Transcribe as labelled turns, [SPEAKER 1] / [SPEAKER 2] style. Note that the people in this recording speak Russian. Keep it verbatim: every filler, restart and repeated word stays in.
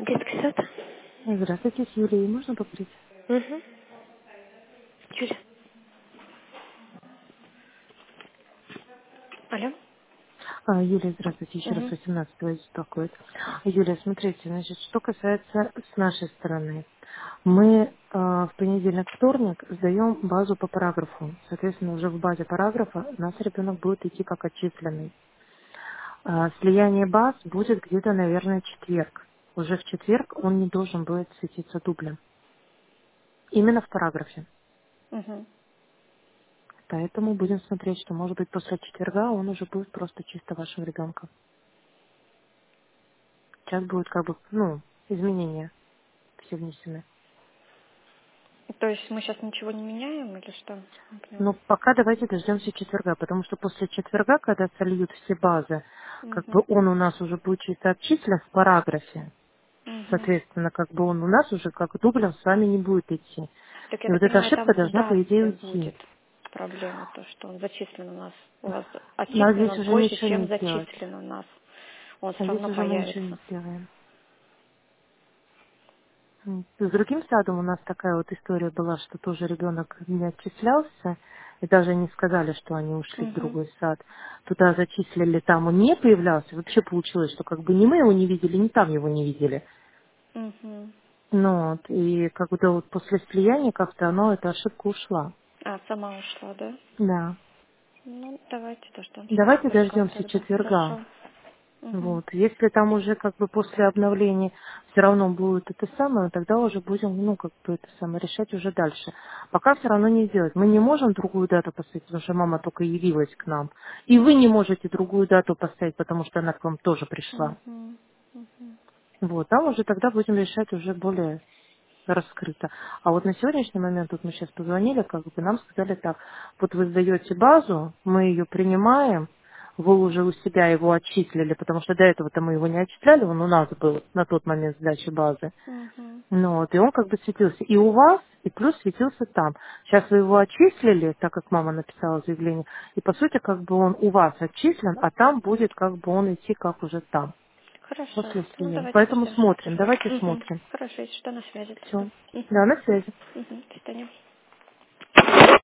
[SPEAKER 1] Детский сад?
[SPEAKER 2] Здравствуйте, с Юлией можно поговорить?
[SPEAKER 1] Угу. Юля. Алло?
[SPEAKER 2] А, Юлия, здравствуйте, еще раз
[SPEAKER 1] Угу.
[SPEAKER 2] восемнадцатого беспокоит. Юлия, смотрите, значит, что касается с нашей стороны. Мы а, в понедельник, вторник сдаем базу по параграфу. Соответственно, уже в базе параграфа у нас ребенок будет идти как отчисленный. А, слияние баз будет где-то, наверное, в четверг. Уже в четверг он не должен будет светиться дублем. Именно в параграфе.
[SPEAKER 1] Угу.
[SPEAKER 2] Поэтому будем смотреть, что, может быть, после четверга он уже будет просто чисто вашим ребенком. Сейчас будет как бы, ну, изменения все внесены.
[SPEAKER 1] То есть мы сейчас ничего не меняем или что? Не
[SPEAKER 2] Но
[SPEAKER 1] поняла.
[SPEAKER 2] пока давайте дождемся четверга, потому что после четверга, когда сольют все базы, как бы
[SPEAKER 1] Угу.
[SPEAKER 2] он у нас уже будет чисто отчислен в параграфе.
[SPEAKER 1] Угу.
[SPEAKER 2] Соответственно, как бы он у нас уже как дублем с вами не будет идти.
[SPEAKER 1] Так я
[SPEAKER 2] И
[SPEAKER 1] так
[SPEAKER 2] вот эта
[SPEAKER 1] понимаю,
[SPEAKER 2] ошибка
[SPEAKER 1] там с
[SPEAKER 2] должна, по идее,
[SPEAKER 1] датой
[SPEAKER 2] уйти.
[SPEAKER 1] будет проблема, то, что он зачислен у нас. У вас
[SPEAKER 2] Но
[SPEAKER 1] отчислен
[SPEAKER 2] здесь
[SPEAKER 1] он
[SPEAKER 2] уже
[SPEAKER 1] позже,
[SPEAKER 2] ничего
[SPEAKER 1] чем
[SPEAKER 2] не сделать.
[SPEAKER 1] зачислен у нас. Он
[SPEAKER 2] А
[SPEAKER 1] все
[SPEAKER 2] здесь
[SPEAKER 1] равно
[SPEAKER 2] уже мы ничего не
[SPEAKER 1] появится.
[SPEAKER 2] сделаем. М. С другим садом у нас такая вот история была, что тоже ребенок не отчислялся, и даже не сказали, что они ушли в
[SPEAKER 1] Угу.
[SPEAKER 2] другой сад. Туда зачислили, там он не появлялся. Вообще получилось, что как бы ни мы его не видели, ни там его не видели.
[SPEAKER 1] Угу.
[SPEAKER 2] Ну вот, и когда вот после слияния как-то оно, эта ошибка ушла.
[SPEAKER 1] А, сама ушла, да?
[SPEAKER 2] Да.
[SPEAKER 1] Ну, давайте дождемся
[SPEAKER 2] Давайте
[SPEAKER 1] четверга
[SPEAKER 2] дождемся
[SPEAKER 1] тогда.
[SPEAKER 2] четверга.
[SPEAKER 1] Хорошо. Угу.
[SPEAKER 2] Вот. Если там уже как бы после обновления все равно будет это самое, тогда уже будем, ну, как бы это самое, решать уже дальше. Пока все равно не сделать. Мы не можем другую дату поставить, потому что мама только явилась к нам. И вы не можете другую дату поставить, потому что она к вам тоже пришла.
[SPEAKER 1] Угу. Угу.
[SPEAKER 2] Вот. Там уже тогда будем решать уже более раскрыто. А вот на сегодняшний момент, вот мы сейчас позвонили, как бы нам сказали так, вот вы сдаете базу, мы ее принимаем, вы уже у себя его отчислили, потому что до этого-то мы его не отчисляли, он у нас был на тот момент сдачи базы.
[SPEAKER 1] Угу.
[SPEAKER 2] Ну вот, и он как бы светился и у вас, и плюс светился там. Сейчас вы его отчислили, так как мама написала заявление, и по сути как бы он у вас отчислен, а там будет как бы он идти как уже там,
[SPEAKER 1] Хорошо.
[SPEAKER 2] после
[SPEAKER 1] Ну,
[SPEAKER 2] слияния.
[SPEAKER 1] давайте
[SPEAKER 2] Поэтому
[SPEAKER 1] дождемся
[SPEAKER 2] смотрим,
[SPEAKER 1] четверга.
[SPEAKER 2] давайте
[SPEAKER 1] Угу.
[SPEAKER 2] смотрим.
[SPEAKER 1] Хорошо, если что, на связи тогда.
[SPEAKER 2] Все.
[SPEAKER 1] Угу.
[SPEAKER 2] Да, на связи.
[SPEAKER 1] Угу. До свидания.